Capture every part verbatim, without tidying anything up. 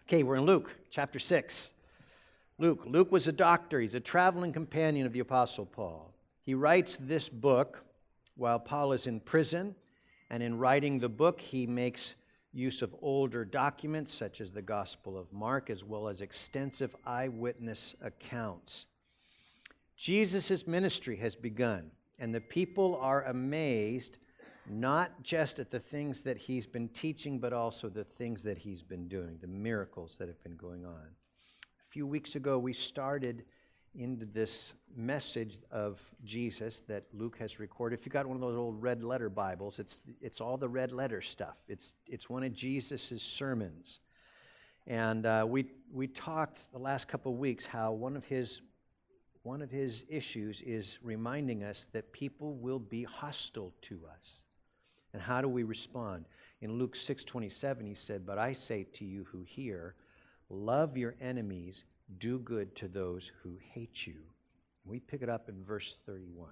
Okay, we're in Luke chapter six. Luke. Luke was a doctor. He's a traveling companion of the Apostle Paul. He writes this book while Paul is in prison, and in writing the book, he makes use of older documents such as the Gospel of Mark, as well as extensive eyewitness accounts. Jesus' ministry has begun, and the people are amazed not just at the things that he's been teaching, but also the things that he's been doing, the miracles that have been going on. A few weeks ago, we started into this message of Jesus that Luke has recorded. If you got one of those old red letter Bibles, it's it's all the red letter stuff. It's it's one of Jesus' sermons. And uh, we we talked the last couple of weeks how one of his one of his issues is reminding us that people will be hostile to us. And how do we respond? In Luke six twenty-seven, he said, "But I say to you who hear, love your enemies, do good to those who hate you." We pick it up in verse thirty-one.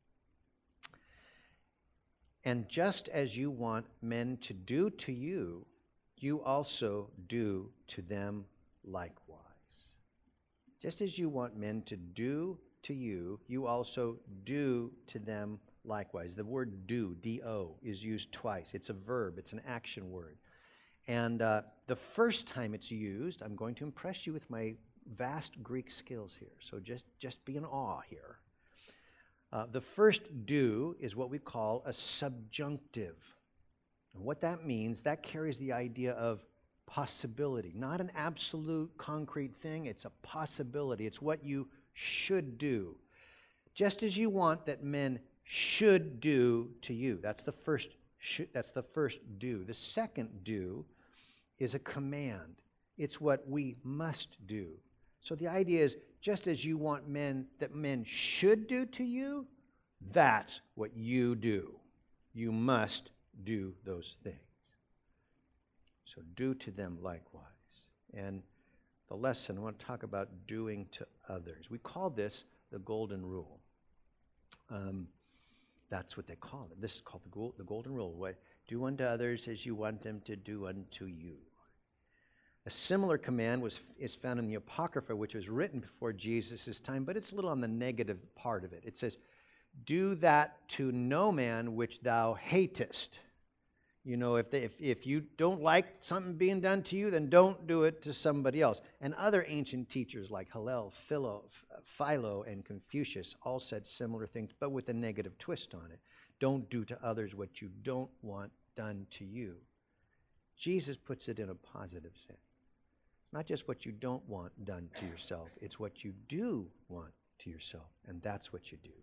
"And just as you want men to do to you, you also do to them likewise." Just as you want men to do to you, you also do to them likewise. The word do, D O, is used twice. It's a verb. It's an action word. And uh, the first time it's used, I'm going to impress you with my vast Greek skills here. So just, just be in awe here. Uh, the first do is what we call a subjunctive. And what that means, that carries the idea of possibility. Not an absolute concrete thing. It's a possibility. It's what you should do. Just as you want that men should do to you. That's the first should, that's the first do. The second do is a command. It's what we must do. So the idea is, just as you want men that men should do to you, that's what you do. You must do those things. So do to them likewise. And the lesson, I want to talk about doing to others. We call this the golden rule. Um, that's what they call it. This is called the, gold, the golden rule. What, do unto others as you want them to do unto you. A similar command was is found in the Apocrypha, which was written before Jesus' time, but it's a little on the negative part of it. It says, "Do that to no man which thou hatest." You know, if, they, if if you don't like something being done to you, then don't do it to somebody else. And other ancient teachers like Hillel, Philo, Philo, and Confucius all said similar things, but with a negative twist on it. Don't do to others what you don't want done to you. Jesus puts it in a positive sense. It's not just what you don't want done to yourself. It's what you do want to yourself, and that's what you do.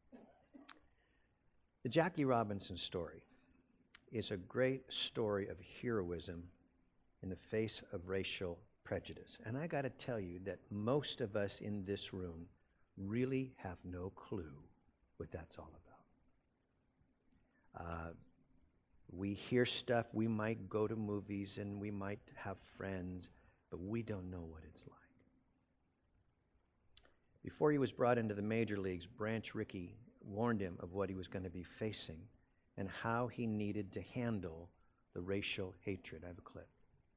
The Jackie Robinson story is a great story of heroism in the face of racial prejudice. And I got to tell you that most of us in this room really have no clue what that's all about. Uh, we hear stuff, we might go to movies and we might have friends, but we don't know what it's like. Before he was brought into the major leagues, Branch Rickey warned him of what he was going to be facing and how he needed to handle the racial hatred. I have a clip.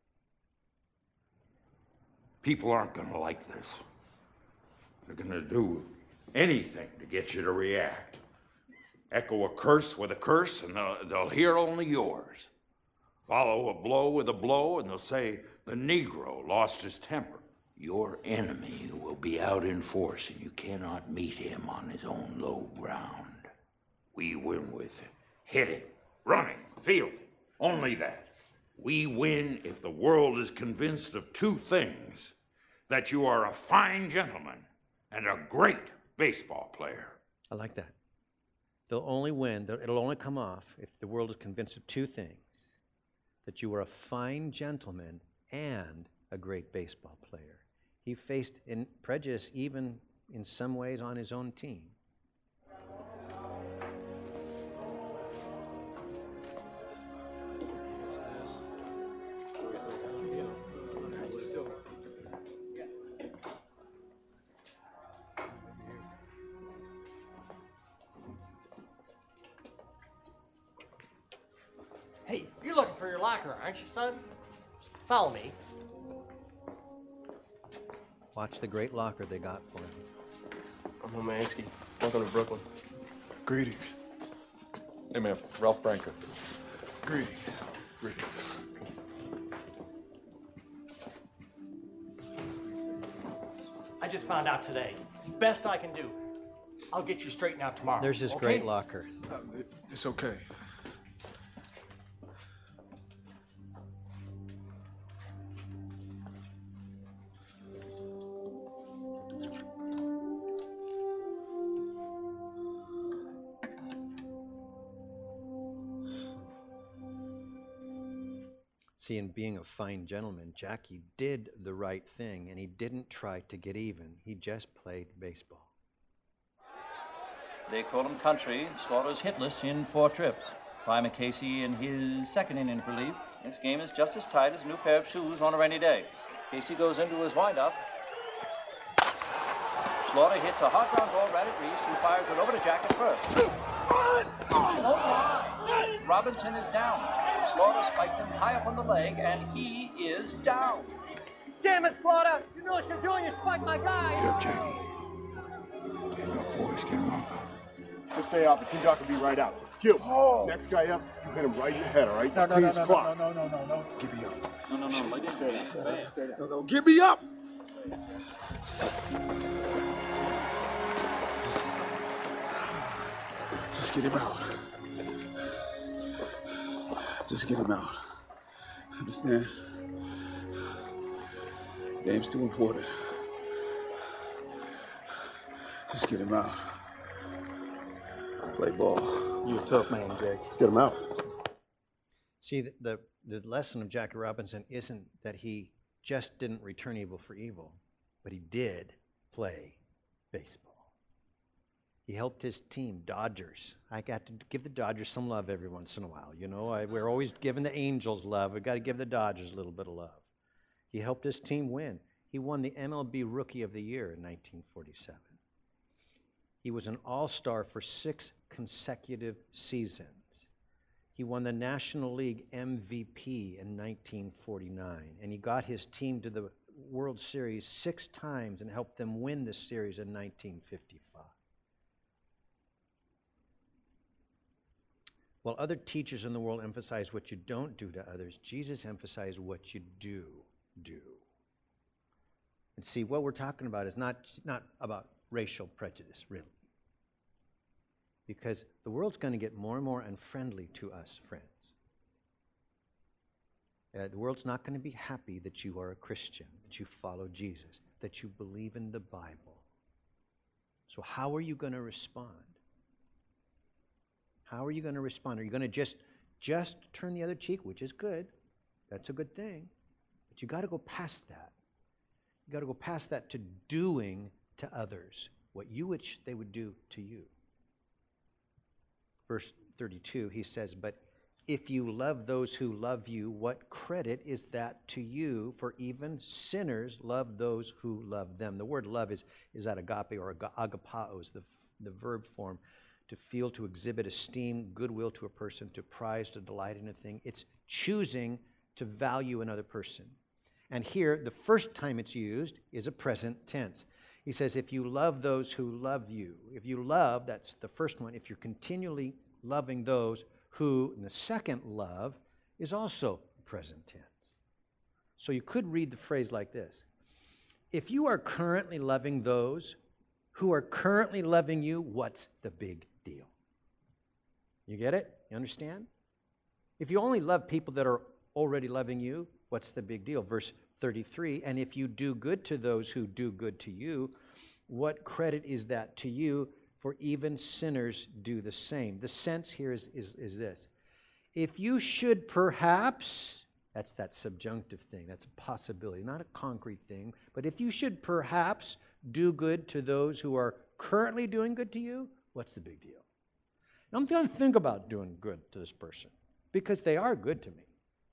People aren't going to like this. They're going to do anything to get you to react. Echo a curse with a curse, and they'll, they'll hear only yours. Follow a blow with a blow, and they'll say, the Negro lost his temper. Your enemy will be out in force, and you cannot meet him on his own low ground. We win with it. Hitting, running, fielding, only that. We win if the world is convinced of two things: that you are a fine gentleman and a great baseball player. I like that. They'll only win, it'll only come off if the world is convinced of two things: that you are a fine gentleman and a great baseball player. He faced in prejudice even in some ways on his own team. Hey, you're looking for your locker, aren't you, son? Follow me. Watch the great locker they got for him. I'm Romansky. Welcome to Brooklyn. Greetings. Hey, man. Ralph Branca. Greetings. Greetings. I just found out today. It's best I can do. I'll get you straightened out tomorrow. There's his okay? great locker. Uh, it's okay. See, in being a fine gentleman, Jackie did the right thing, and he didn't try to get even. He just played baseball. They call him country. Slaughter's hitless in four trips. Primer Casey in his second inning relief. This game is just as tight as a new pair of shoes on a rainy day. Casey goes into his windup. Slaughter hits a hard ground ball right at Reese, who fires it over to Jack at first. Oh, my! Robinson is down. Slaughter spiked him high up on the leg, and he is down. Damn it, Slaughter! You know what you're doing. You spiked my guy. Get up, Jackie. Get him up, boys. Get him up. Just stay out. The team doc will be right out. Gil, oh. Next guy up, you hit him right in the head, all right? No, no, Clean no, his no, clock. no, no, no, no, no. Give me up. No, no, no. Let him Stay down. Stay down. Stay down. No, no, give me up. Just get him out. Just get him out. Understand? Game's too important. Just get him out. Play ball. You a tough man, Jake. Let's get him out. See, the, the, the lesson of Jackie Robinson isn't that he just didn't return evil for evil, but he did play baseball. He helped his team, Dodgers. I got to give the Dodgers some love every once in a while. You know, I, we're always giving the Angels love. We've got to give the Dodgers a little bit of love. He helped his team win. He won the M L B Rookie of the Year in nineteen forty-seven. He was an all-star for six consecutive seasons. He won the National League M V P in nineteen forty-nine, and he got his team to the World Series six times and helped them win the series in nineteen fifty-five. While other teachers in the world emphasize what you don't do to others, Jesus emphasized what you do do. And see, what we're talking about is not, not about racial prejudice, really. Because the world's going to get more and more unfriendly to us, friends. Uh, the world's not going to be happy that you are a Christian, that you follow Jesus, that you believe in the Bible. So how are you going to respond? How are you going to respond? Are you going to just, just turn the other cheek, which is good. That's a good thing. But you got to go past that. You got to go past that to doing to others what you wish they would do to you. Verse thirty-two, he says, but if you love those who love you, what credit is that to you? For even sinners love those who love them. The word love is, is that agape or agapaos, the, the verb form. To feel, to exhibit esteem, goodwill to a person, to prize, to delight in a thing. It's choosing to value another person. And here, the first time it's used is a present tense. He says, if you love those who love you. If you love, that's the first one. If you're continually loving those who, and the second love is also present tense. So you could read the phrase like this. If you are currently loving those who are currently loving you, what's the big deal? You get it? You understand? If you only love people that are already loving you, what's the big deal? Verse thirty-three, and if you do good to those who do good to you, what credit is that to you? For even sinners do the same. The sense here is, is, is this. If you should perhaps, that's that subjunctive thing, that's a possibility, not a concrete thing, but if you should perhaps do good to those who are currently doing good to you, what's the big deal? Now, I'm going to think about doing good to this person because they are good to me.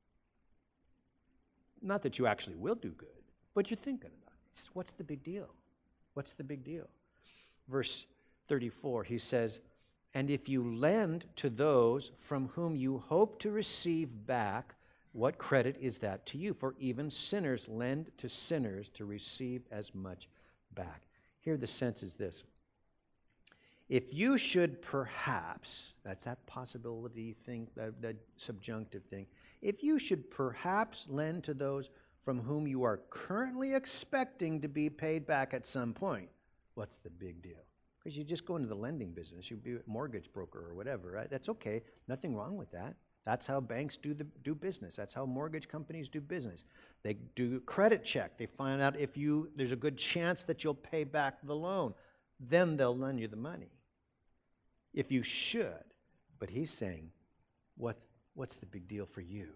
Not that you actually will do good, but you're thinking about it. It's, what's the big deal? What's the big deal? Verse thirty-four, he says, and if you lend to those from whom you hope to receive back What credit is that to you? For even sinners lend to sinners to receive as much back. Here the sense is this. If you should perhaps, that's that possibility thing, that, that subjunctive thing, if you should perhaps lend to those from whom you are currently expecting to be paid back at some point, what's the big deal? Because you just go into the lending business, you'd be a mortgage broker or whatever, right? That's okay. Nothing wrong with that. That's how banks do the do business. That's how mortgage companies do business. They do credit check. They find out if you there's a good chance that you'll pay back the loan. Then they'll lend you the money. If you should. But he's saying, what's what's the big deal for you?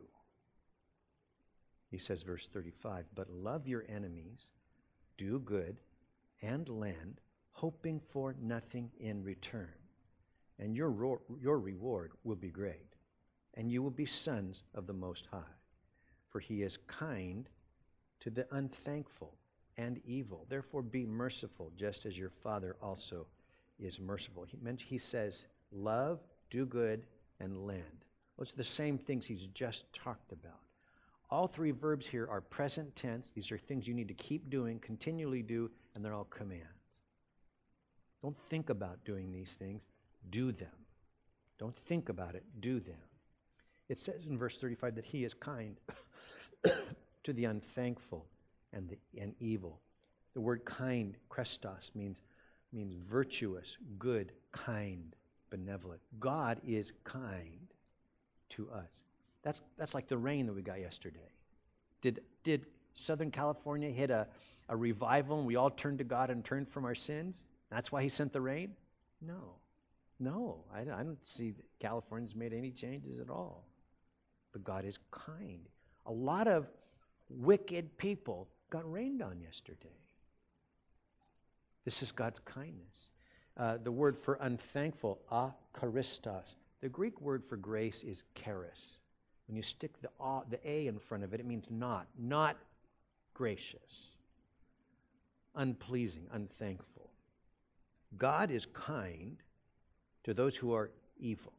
He says, verse thirty-five, but love your enemies, do good, and lend, hoping for nothing in return. And your ro- your reward will be great. And you will be sons of the Most High. For he is kind to the unthankful and evil. Therefore be merciful, just as your Father also is merciful. He, meant, he says, love, do good, and lend. Those are the same things he's just talked about. All three verbs here are present tense. These are things you need to keep doing, continually do, and they're all commands. Don't think about doing these things. Do them. Don't think about it. Do them. It says in verse thirty-five that he is kind to the unthankful and the and evil. The word kind, Christos, means means virtuous, good, kind, benevolent. God is kind to us. That's that's like the rain that we got yesterday. Did did Southern California hit a, a revival and we all turned to God and turned from our sins? That's why he sent the rain? No. No, I, I don't see that California's made any changes at all. But God is kind. A lot of wicked people got rained on yesterday. This is God's kindness. Uh, the word for unthankful, akaristos. The Greek word for grace is charis. When you stick the a, the a in front of it, it means not, not gracious, unpleasing, unthankful. God is kind to those who are evil.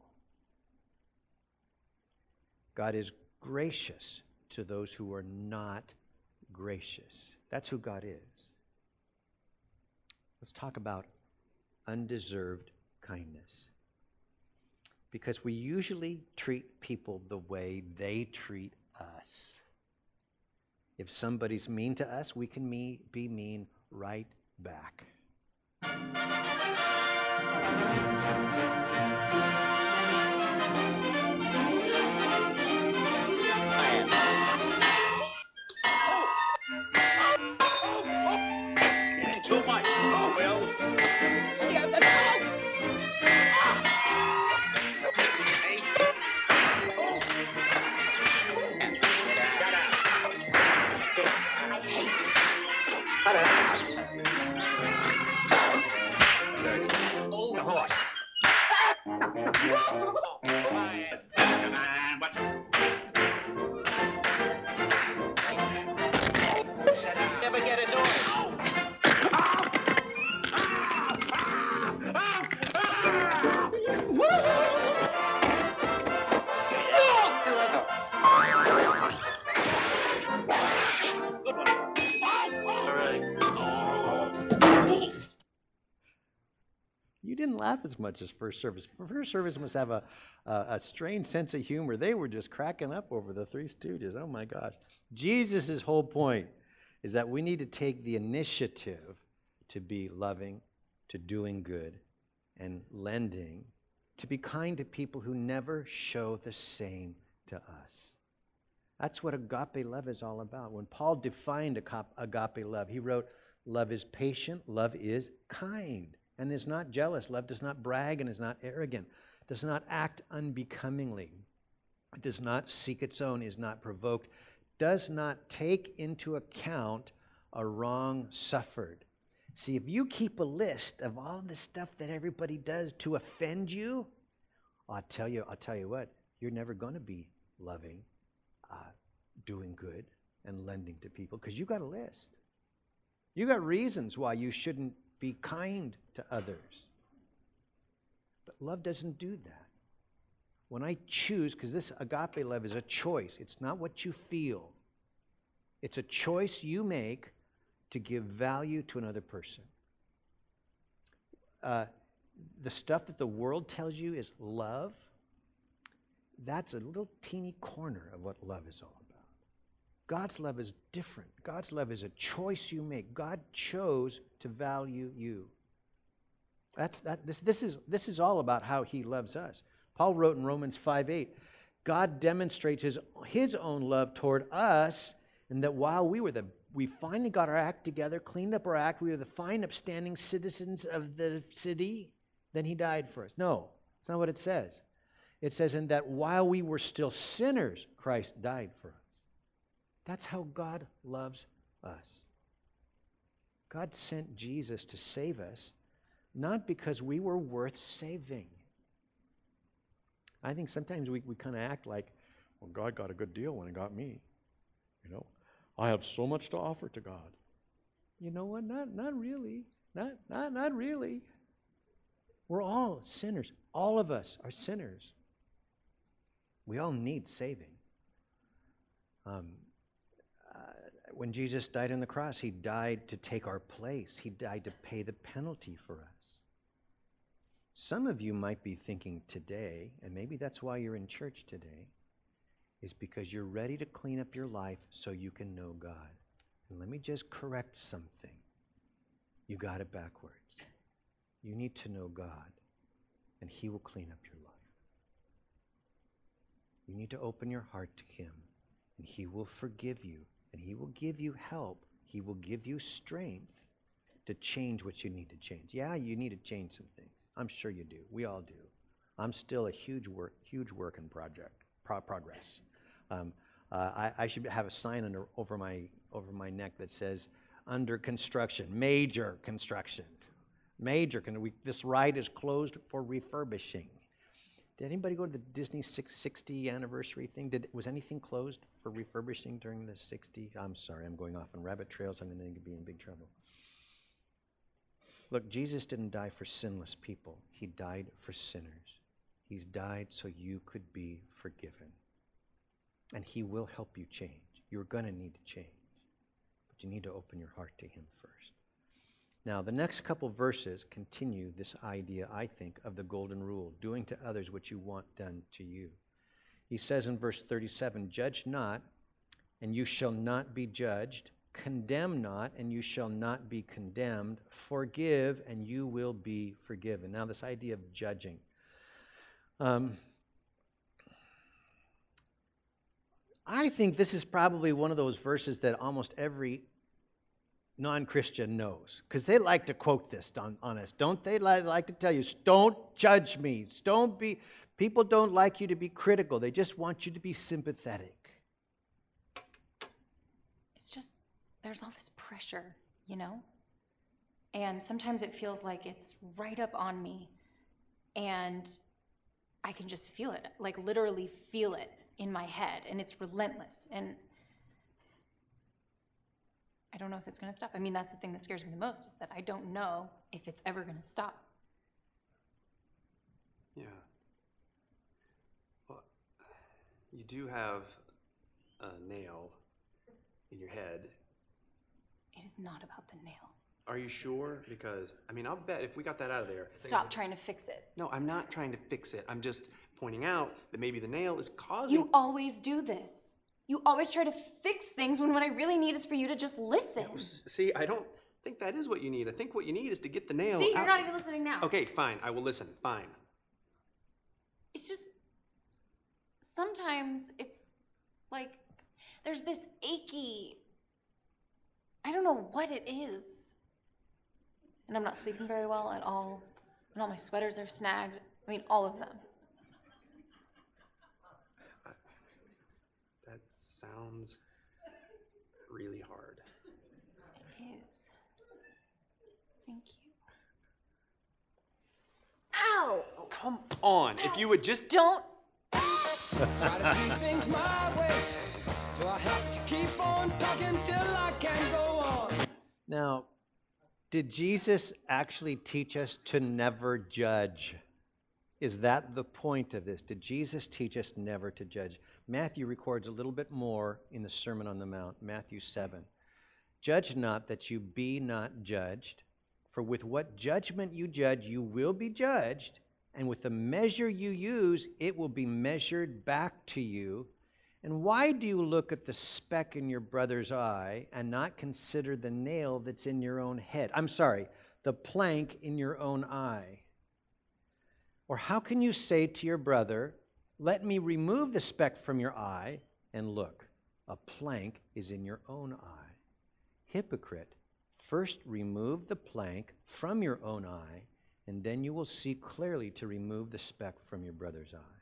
God is gracious to those who are not gracious. That's who God is. Let's talk about undeserved kindness. Because we usually treat people the way they treat us. If somebody's mean to us, we can me- be mean right back. Too much. Oh, Will. Yeah, that's Oh, the horse. Never get his order. You didn't laugh as much as first service. First service must have a, a, a strange sense of humor. They were just cracking up over the Three Stooges. Oh my gosh. Jesus' whole point is that we need to take the initiative to be loving, to doing good, and lending, to be kind to people who never show the same to us. That's what agape love is all about. When Paul defined agape love, he wrote, love is patient, love is kind, and is not jealous. Love does not brag and is not arrogant, does not act unbecomingly, does not seek its own, is not provoked, does not take into account a wrong suffered. See, if you keep a list of all the stuff that everybody does to offend you, I'll tell you, I'll tell you what, you're never going to be loving, uh, doing good, and lending to people because you got a list. You got reasons why you shouldn't be kind to others. But love doesn't do that. when I choose, because this agape love is a choice. It's not what you feel. It's a choice you make to give value to another person. Uh, the stuff that the world tells you is love, that's a little teeny corner of what love is all about. God's love is different. God's love is a choice you make. God chose to value you. That's that. This this is this is all about how He loves us. Paul wrote in Romans five eight, God demonstrates His His own love toward us, and that while we were the we finally got our act together, cleaned up our act, we were the fine, upstanding citizens of the city, then He died for us. No, that's not what it says. It says, in that while we were still sinners, Christ died for us. That's how God loves us. God sent Jesus to save us, not because we were worth saving. I think sometimes we, we kind of act like, well, God got a good deal when He got me. You know, I have so much to offer to God. You know what? Not not really. Not not not really. We're all sinners. All of us are sinners. We all need saving. Um, uh, when Jesus died on the cross, He died to take our place. He died to pay the penalty for us. Some of you might be thinking today, and maybe that's why you're in church today, is because you're ready to clean up your life so you can know God. And let me just correct something. You got it backwards. You need to know God, and He will clean up your life. You need to open your heart to Him, and He will forgive you, and He will give you help. He will give you strength to change what you need to change. Yeah, you need to change some things. I'm sure you do. We all do. I'm still a huge work, huge work in project pro- progress. Um, uh, I, I should have a sign under over my over my neck that says "under construction," major construction, major. Can we, this ride is closed for refurbishing. Did anybody go to the Disney sixty anniversary thing? Did was anything closed for refurbishing during the sixty? I'm sorry, I'm going off on rabbit trails. I'm going to be in big trouble. Look, Jesus didn't die for sinless people. He died for sinners. He's died so you could be forgiven. And He will help you change. You're going to need to change. But you need to open your heart to Him first. Now, the next couple verses continue this idea, I think, of the golden rule, doing to others what you want done to you. He says in verse thirty-seven, "Judge not, and you shall not be judged. Condemn not, and you shall not be condemned. Forgive, and you will be forgiven." Now, this idea of judging. Um, I think this is probably one of those verses that almost every non-Christian knows, because they like to quote this on, on us, don't they? Like, like to tell you, don't judge me. Don't be. People don't like you to be critical. They just want you to be sympathetic. It's just, there's all this pressure, you know? And sometimes it feels like it's right up on me, and I can just feel it, like literally feel it in my head, and it's relentless. And I don't know if it's going to stop. I mean, that's the thing that scares me the most, is that I don't know if it's ever going to stop. Yeah. Well, you do have a nail in your head. It is not about the nail. Are you sure? Because, I mean, I'll bet if we got that out of there... Stop trying to fix it. No, I'm not trying to fix it. I'm just pointing out that maybe the nail is causing... You always do this. You always try to fix things when what I really need is for you to just listen. No, see, I don't think that is what you need. I think what you need is to get the nail See, you're out. not even listening now. Okay, fine. I will listen. Fine. It's just... Sometimes it's like there's this achy... I don't know what it is. And I'm not sleeping very well at all. And all my sweaters are snagged. I mean, all of them. That sounds really hard. It is. Thank you. Ow! Oh, come on. Ow. If you would just... Don't... Try to see things my way. Do I have to keep on talking till I can go on? Now, did Jesus actually teach us to never judge? Is that the point of this? Did Jesus teach us never to judge? Matthew records a little bit more in the Sermon on the Mount, Matthew seven. Judge not that you be not judged, for with what judgment you judge, you will be judged, and with the measure you use, it will be measured back to you. And why do you look at the speck in your brother's eye and not consider the nail that's in your own head? I'm sorry, the plank in your own eye. Or how can you say to your brother, let me remove the speck from your eye, and look, a plank is in your own eye? Hypocrite, first remove the plank from your own eye, and then you will see clearly to remove the speck from your brother's eye.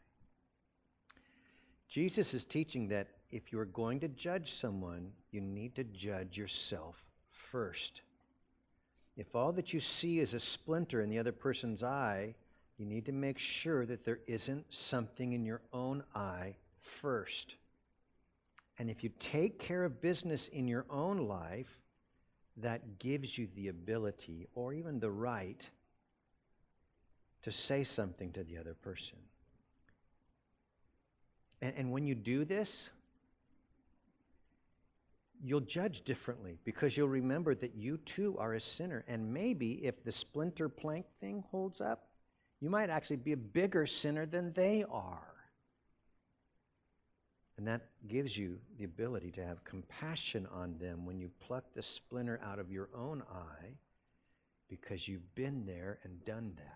Jesus is teaching that if you are going to judge someone, you need to judge yourself first. If all that you see is a splinter in the other person's eye, you need to make sure that there isn't something in your own eye first. And if you take care of business in your own life, that gives you the ability or even the right to say something to the other person. And, and when you do this, you'll judge differently because you'll remember that you too are a sinner. And maybe if the splinter plank thing holds up, you might actually be a bigger sinner than they are. And that gives you the ability to have compassion on them when you pluck the splinter out of your own eye because you've been there and done that.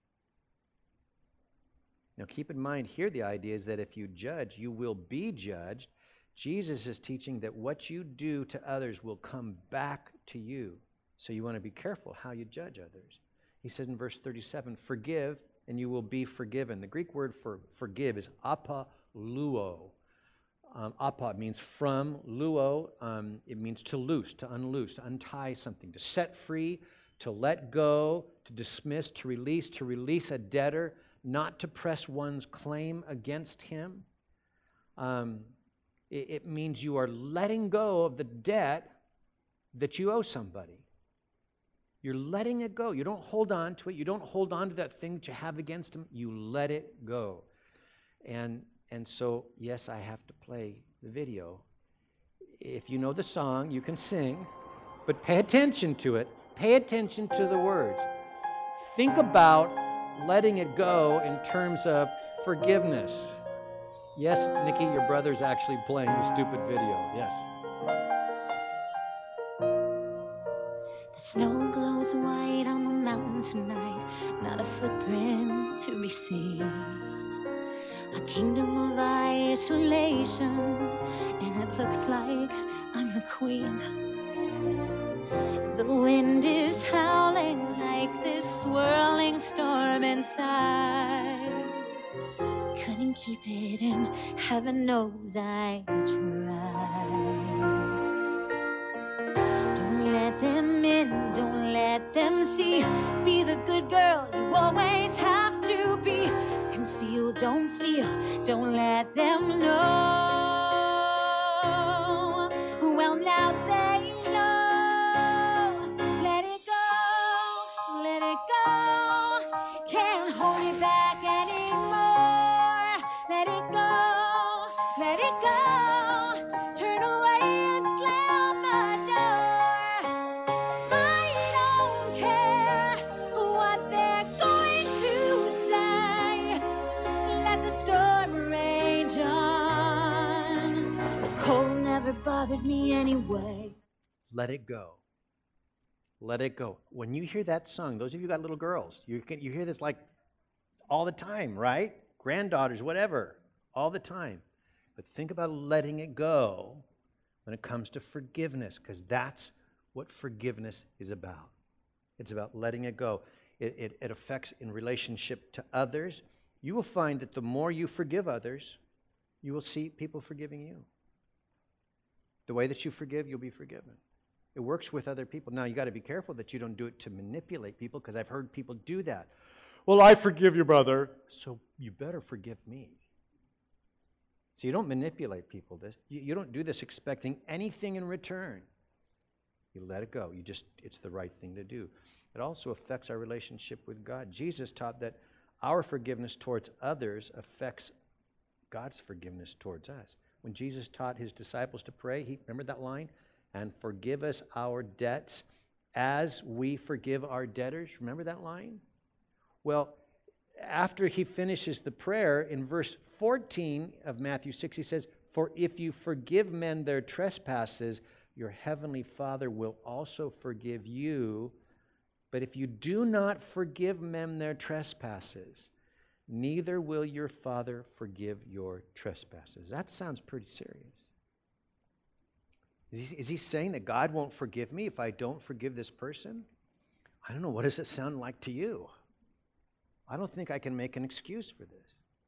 Now keep in mind here the idea is that if you judge, you will be judged. Jesus is teaching that what you do to others will come back to you. So you want to be careful how you judge others. He says in verse thirty-seven, forgive and you will be forgiven. The Greek word for forgive is apaluo. Um, apa means from, luo, um, it means to loose, to unloose, to untie something, to set free, to let go, to dismiss, to release, to release a debtor, not to press one's claim against him. Um, it, it means you are letting go of the debt that you owe somebody. You're letting it go. You don't hold on to it. You don't hold on to that thing that you have against them. You let it go. And and so, yes, I have to play the video. If you know the song, you can sing, but pay attention to it. Pay attention to the words. Think about letting it go in terms of forgiveness. Yes, Nikki, your brother's actually playing the stupid video. Yes. The snow glows white on the mountain tonight, not a footprint to be seen. A kingdom of isolation, and it looks like I'm the queen. The wind is howling like this swirling storm inside. Couldn't keep it in, heaven knows I tried. Don't let them in, don't let them see. Be the good girl you always have to be. Conceal, don't feel, don't let them know. Well, now they know. Let it go, let it go. Can't hold it back anymore. Let it go, let it go. Turn away and slam the door. I don't care what they're going to say. Let the storm rage on. The cold never bothered me anyway. Let it go. Let it go. When you hear that song, those of you who got little girls, you can you hear this like all the time, right? Granddaughters, whatever, all the time. But think about letting it go when it comes to forgiveness, because that's what forgiveness is about. It's about letting it go. It, it, it affects in relationship to others. You will find that the more you forgive others, you will see people forgiving you. The way that you forgive, you'll be forgiven. It works with other people. Now, you got to be careful that you don't do it to manipulate people, because I've heard people do that. Well, I forgive you, brother, so you better forgive me. So you don't manipulate people. This you, you don't do this expecting anything in return. You let it go. You just, it's the right thing to do. It also affects our relationship with God. Jesus taught that our forgiveness towards others affects God's forgiveness towards us. When Jesus taught his disciples to pray, he remember that line? And forgive us our debts as we forgive our debtors. Remember that line? Well, after he finishes the prayer, in verse fourteen of Matthew six, he says, for if you forgive men their trespasses, your heavenly Father will also forgive you. But if you do not forgive men their trespasses, neither will your Father forgive your trespasses. That sounds pretty serious. Is he, is he saying that God won't forgive me if I don't forgive this person? I don't know. What does it sound like to you? I don't think I can make an excuse for this.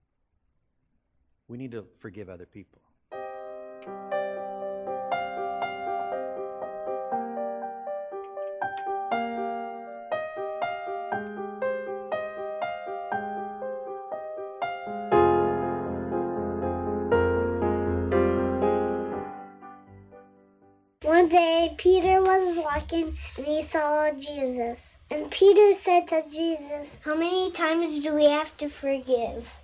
We need to forgive other people. One day, Peter was walking and he saw Jesus. And Peter said to Jesus, how many times do we have to forgive?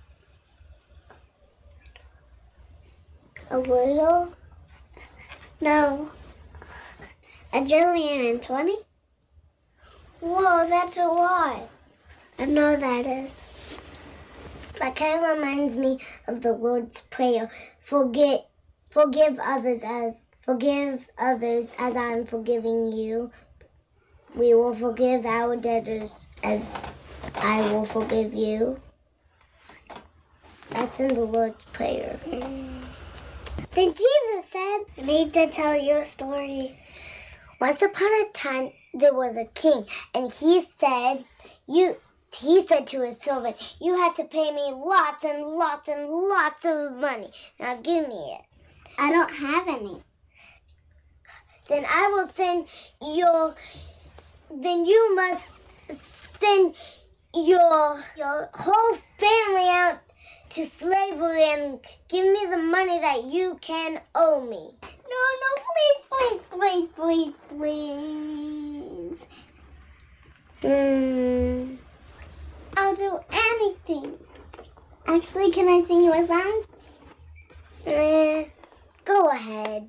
A little? No. A jillion and twenty? Whoa, that's a lot. I know that is. That kind of reminds me of the Lord's Prayer. Forget, forgive others as Forgive others as I am forgiving you. We will forgive our debtors as I will forgive you. That's in the Lord's Prayer. Then Jesus said, I need to tell you a story. Once upon a time, there was a king, and he said, "You." He said to his servant, you have to pay me lots and lots and lots of money. Now give me it. I don't have any. Then I will send your, then you must send your, your whole family out to slavery and give me the money that you can owe me. No, no, please, please, please, please, please. Hmm. I'll do anything. Actually, can I sing you a song? Eh, go ahead.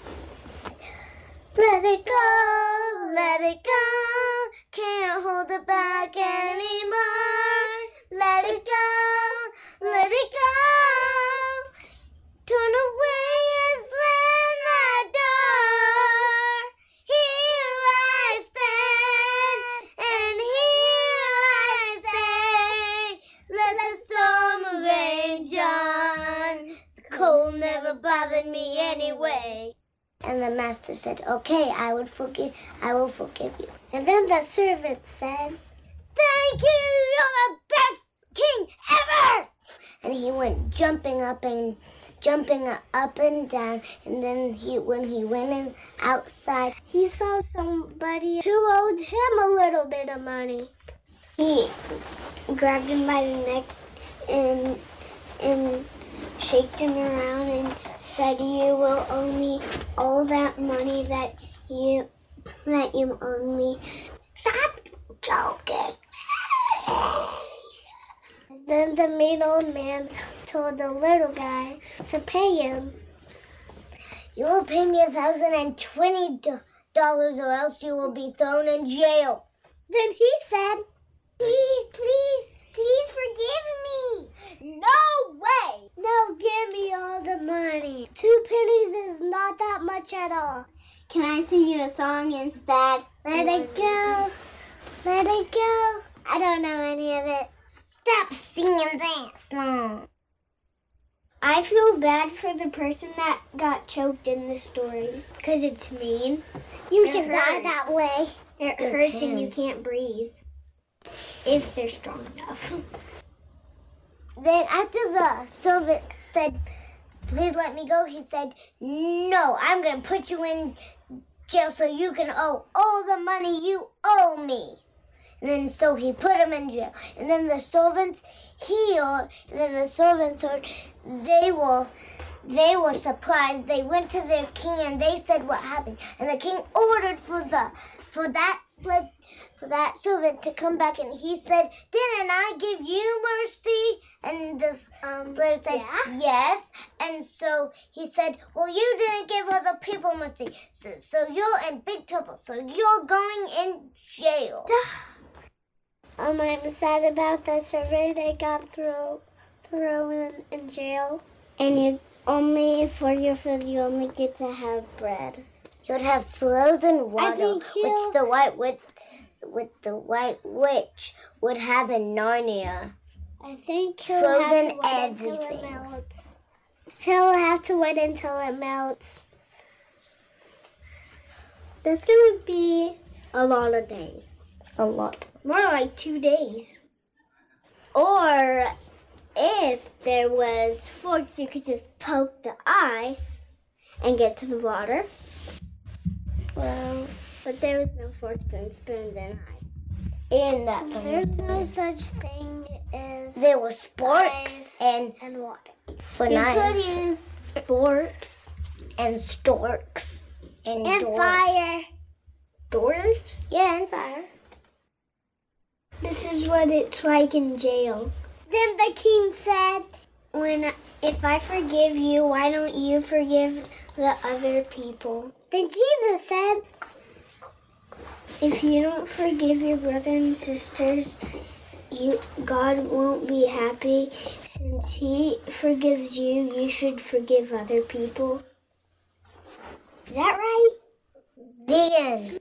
Let it go, let it go, can't hold it back anymore. Let it go, let it go, turn away and slam that door. Here I stand, and here I say, let the storm rage on. The cold never bothered me anyway. And the master said, okay, I would forgive, I will forgive you. And then the servant said, thank you, you're the best king ever! And he went jumping up and jumping up and down. And then he, when he went in outside, he saw somebody who owed him a little bit of money. He grabbed him by the neck and and shaked him around and said, you will owe me all that money that you that you owe me. Stop joking. Then the mean old man told the little guy to pay him. You will pay me a thousand and twenty dollars or else you will be thrown in jail. Then he said, please, please, please forgive me. No way! No, give me all the money. Two pennies is not that much at all. Can I sing you a song instead? Let it go, let it go. I don't know any of it. Stop singing that song. I feel bad for the person that got choked in the story. Because it's mean. You should die that way. It hurts and you can't breathe. If they're strong enough. Then after the servant said, please let me go, he said, no, I'm going to put you in jail so you can owe all the money you owe me. And then so he put him in jail. And then the servants, he heard, and then the servants heard, they were, they were surprised. They went to their king and they said what happened. And the king ordered for the for that slave, for that servant to come back, and he said, "Didn't I give you mercy?" And the um, slave said, yeah. "Yes." And so he said, "Well, you didn't give other people mercy, so, so you're in big trouble. So you're going in jail." Um, I'm sad about the servant that got thrown thrown in, in jail. And you only for your food, you only get to have bread. You would have frozen water, which the white witch, with the white witch would have in Narnia. I think he'll frozen have to wait everything. Until it melts. He'll have to wait until it melts. That's gonna be a lot of days. A lot. More like two days. Or if there was forks, you could just poke the ice and get to the water. Well, but there was no forks and spoons and ice. In that There's no such thing as there were sporks and, and water. For you nice. Could use sporks and storks and, and dwarfs. Fire. Dwarfs? Yeah, and fire. This is what it's like in jail. Then the king said, "When if I forgive you, why don't you forgive the other people?" Then Jesus said, "If you don't forgive your brothers and sisters, you God won't be happy. Since He forgives you, you should forgive other people." Is that right? The end.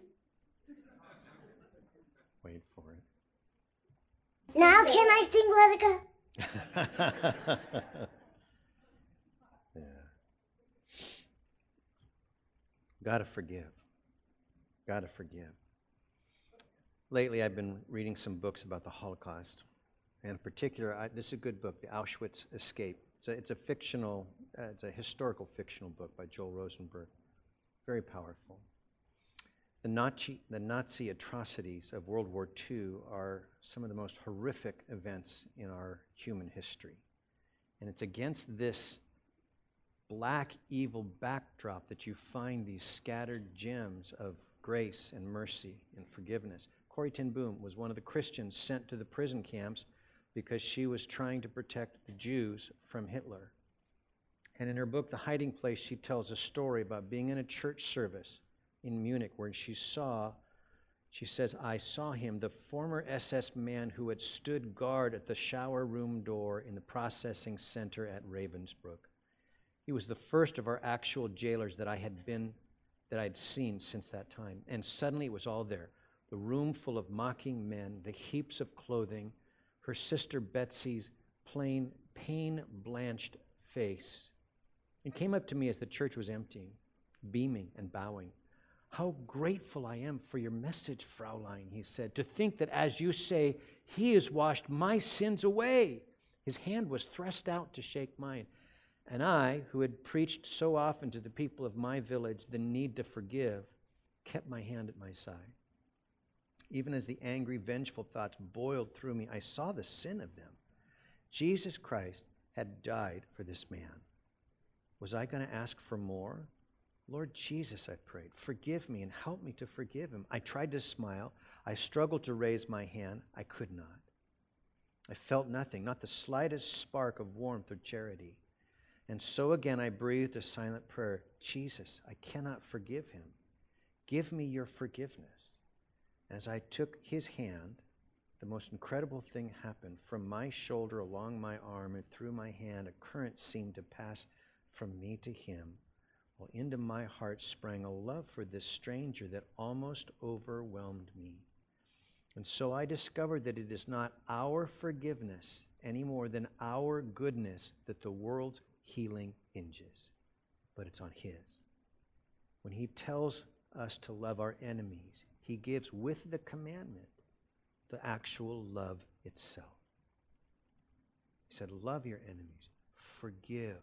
Wait for it. Now can I sing Let It Go? Yeah. Gotta forgive. Gotta forgive. Lately, I've been reading some books about the Holocaust. And in particular, I, this is a good book, The Auschwitz Escape. It's a, it's a fictional, uh, it's a historical fictional book by Joel Rosenberg. Very powerful. The Nazi, the Nazi atrocities of World War Two are some of the most horrific events in our human history. And it's against this black evil backdrop that you find these scattered gems of grace and mercy and forgiveness. Corrie ten Boom was one of the Christians sent to the prison camps because she was trying to protect the Jews from Hitler. And in her book, The Hiding Place, she tells a story about being in a church service in Munich where she saw, she says, "I saw him, the former S S man who had stood guard at the shower room door in the processing center at Ravensbrück. He was the first of our actual jailers that I had been, that I'd seen since that time. And suddenly it was all there. The room full of mocking men, the heaps of clothing, her sister Betsy's plain, pain-blanched face. It came up to me as the church was emptying, beaming and bowing. 'How grateful I am for your message, Fraulein,' he said, 'to think that as you say, he has washed my sins away.' His hand was thrust out to shake mine. And I, who had preached so often to the people of my village the need to forgive, kept my hand at my side. Even as the angry, vengeful thoughts boiled through me, I saw the sin of them. Jesus Christ had died for this man. Was I going to ask for more? Lord Jesus, I prayed, forgive me and help me to forgive him. I tried to smile. I struggled to raise my hand. I could not. I felt nothing, not the slightest spark of warmth or charity. And so again I breathed a silent prayer. Jesus, I cannot forgive him. Give me your forgiveness. As I took his hand, the most incredible thing happened. From my shoulder along my arm and through my hand, a current seemed to pass from me to him, while into my heart sprang a love for this stranger that almost overwhelmed me. And so I discovered that it is not our forgiveness any more than our goodness that the world's healing hinges, but it's on his. When he tells us to love our enemies, he gives with the commandment the actual love itself. He said, love your enemies, forgive.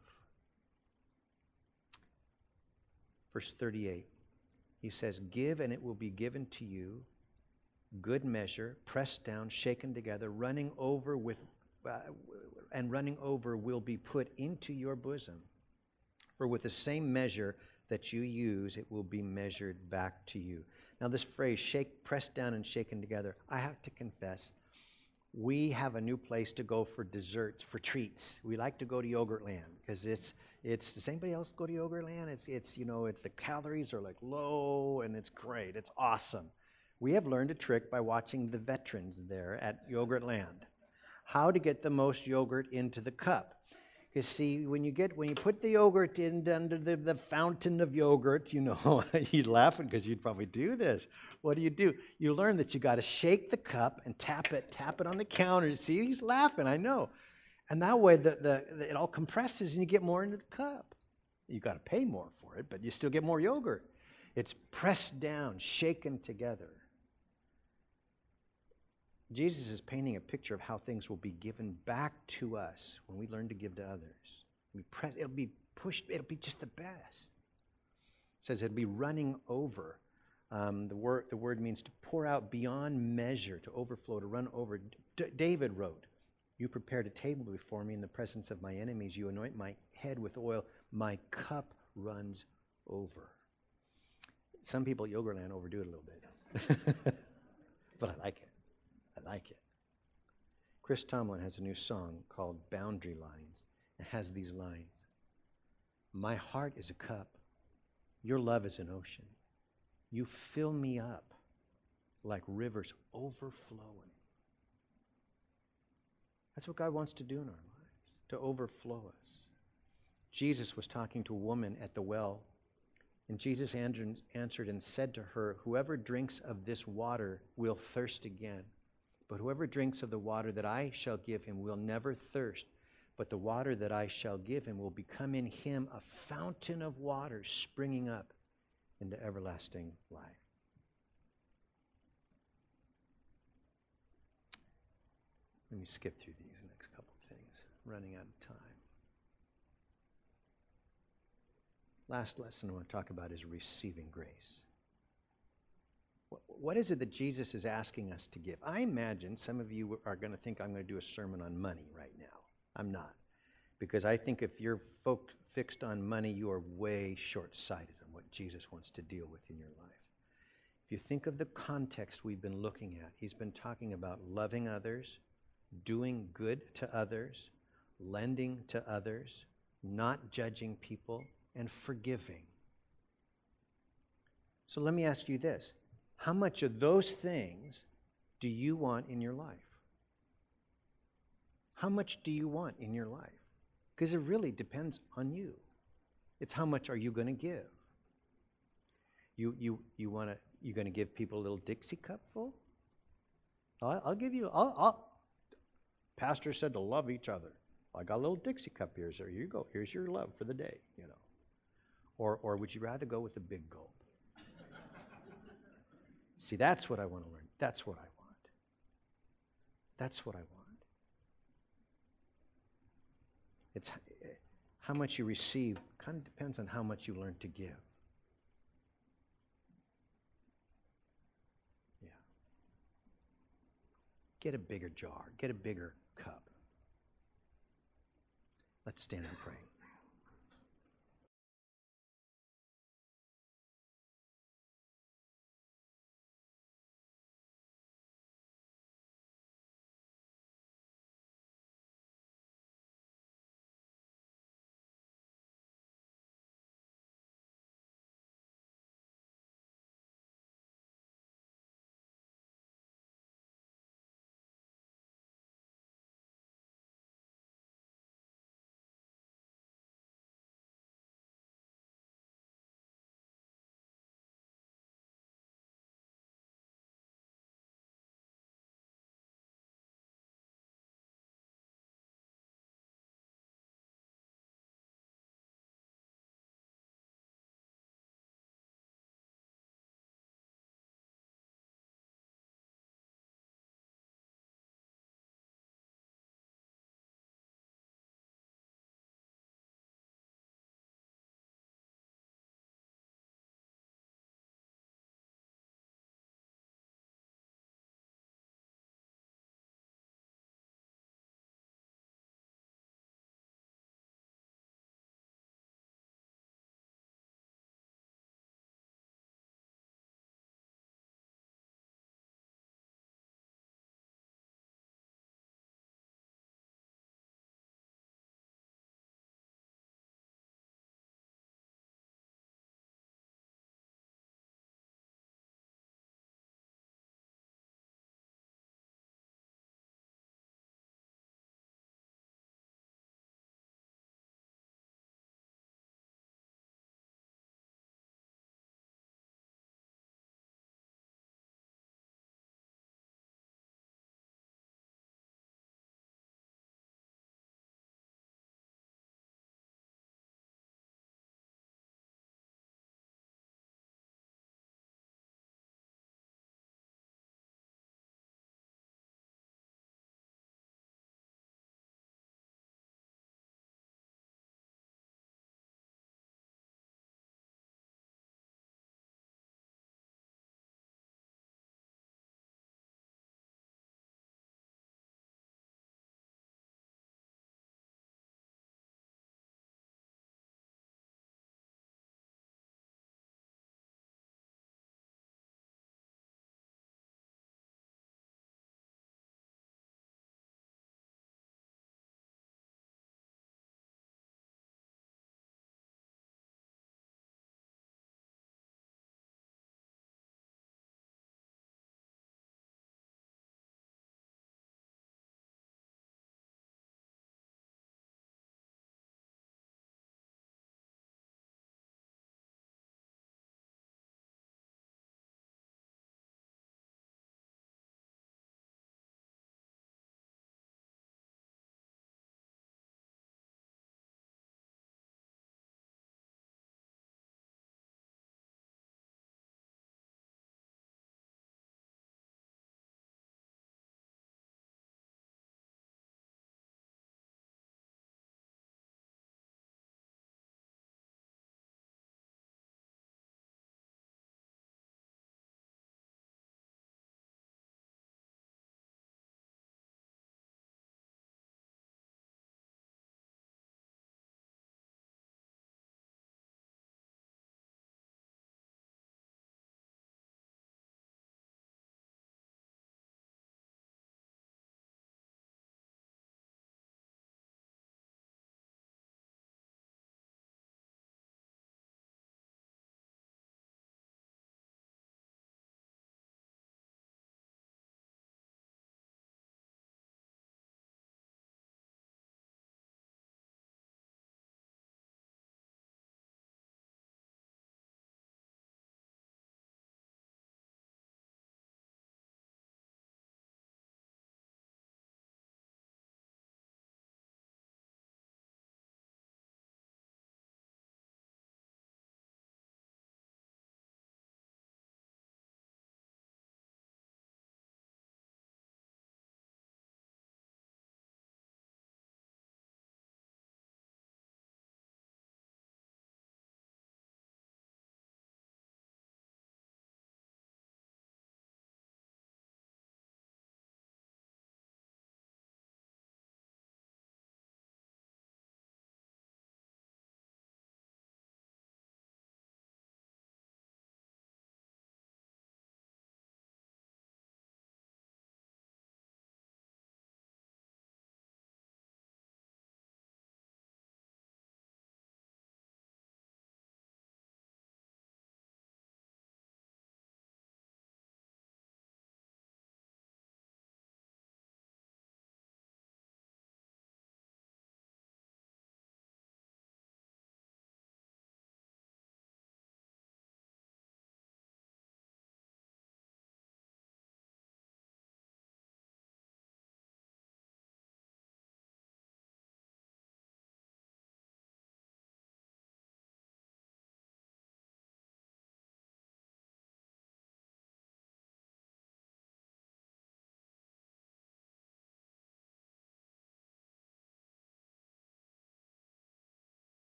Verse thirty-eight, he says, give and it will be given to you, good measure, pressed down, shaken together, running over with, uh, and running over will be put into your bosom. For with the same measure that you use, it will be measured back to you. Now, this phrase, shake, pressed down and shaken together, I have to confess, we have a new place to go for desserts, for treats. We like to go to Yogurtland because it's, it's, does anybody else go to Yogurtland? It's, it's you know, it's, the calories are like low and it's great. It's awesome. We have learned a trick by watching the veterans there at Yogurtland. How to get the most yogurt into the cup. Because see, when you get when you put the yogurt in under the, the fountain of yogurt, you know, you're laughing because you'd probably do this. What do you do? You learn that you got to shake the cup and tap it, tap it on the counter. See, he's laughing, I know. And that way the, the, the it all compresses and you get more into the cup. You got to pay more for it, but you still get more yogurt. It's pressed down, shaken together. Jesus is painting a picture of how things will be given back to us when we learn to give to others. We press, it'll be pushed, it'll be just the best. It says it'll be running over. Um, the, word, the word means to pour out beyond measure, to overflow, to run over. D- David wrote, "You prepared a table before me in the presence of my enemies. You anoint my head with oil. My cup runs over." Some people at Yogurtland overdo it a little bit. But I like it. I like it. Chris Tomlin has a new song called Boundary Lines. It has these lines. My heart is a cup. Your love is an ocean. You fill me up like rivers overflowing. That's what God wants to do in our lives, to overflow us. Jesus was talking to a woman at the well, and Jesus answered and said to her, "Whoever drinks of this water will thirst again. But whoever drinks of the water that I shall give him will never thirst. But the water that I shall give him will become in him a fountain of water springing up into everlasting life." Let me skip through these next couple of things. I'm running out of time. Last lesson I want to talk about is receiving grace. What is it that Jesus is asking us to give? I imagine some of you are going to think I'm going to do a sermon on money right now. I'm not. Because I think if you're folk fixed on money, you are way short-sighted on what Jesus wants to deal with in your life. If you think of the context we've been looking at, he's been talking about loving others, doing good to others, lending to others, not judging people, and forgiving. So let me ask you this. How much of those things do you want in your life? How much do you want in your life? Because it really depends on you. It's how much are you going to give? You you you want to you going to give people a little Dixie cup full? I'll, I'll give you. I'll, I'll. Pastor said to love each other. I got a little Dixie cup here, so here you go. Here's your love for the day. You know. Or or would you rather go with the big gulp? See, that's what I want to learn. That's what I want. That's what I want. It's how much you receive kind of depends on how much you learn to give. Yeah. Get a bigger jar. Get a bigger cup. Let's stand and pray.